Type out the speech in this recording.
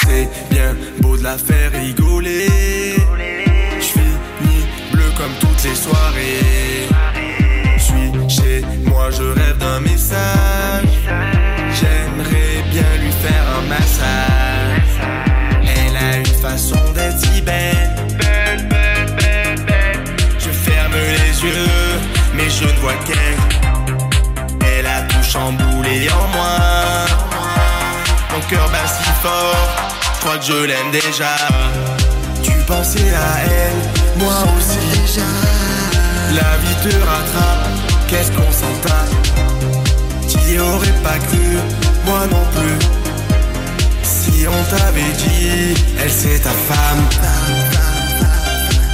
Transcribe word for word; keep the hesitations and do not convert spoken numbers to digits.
C'est bien beau de la faire rigoler. J'finis bleu comme toutes les soirées. J'suis chez moi, je rêve d'un message. J'aimerais bien lui faire un massage. Elle a une façon d'être si belle. Belle, belle, belle, belle. Je ferme les yeux, mais je ne vois qu'elle. Elle a tout chamboulé en moi. Mon cœur bat si fort, je crois que je l'aime déjà. Tu pensais à elle, moi aussi déjà. La vie te rattrape, qu'est-ce qu'on s'en tape. T'y aurais pas cru, moi non plus. Si on t'avait dit, elle c'est ta femme.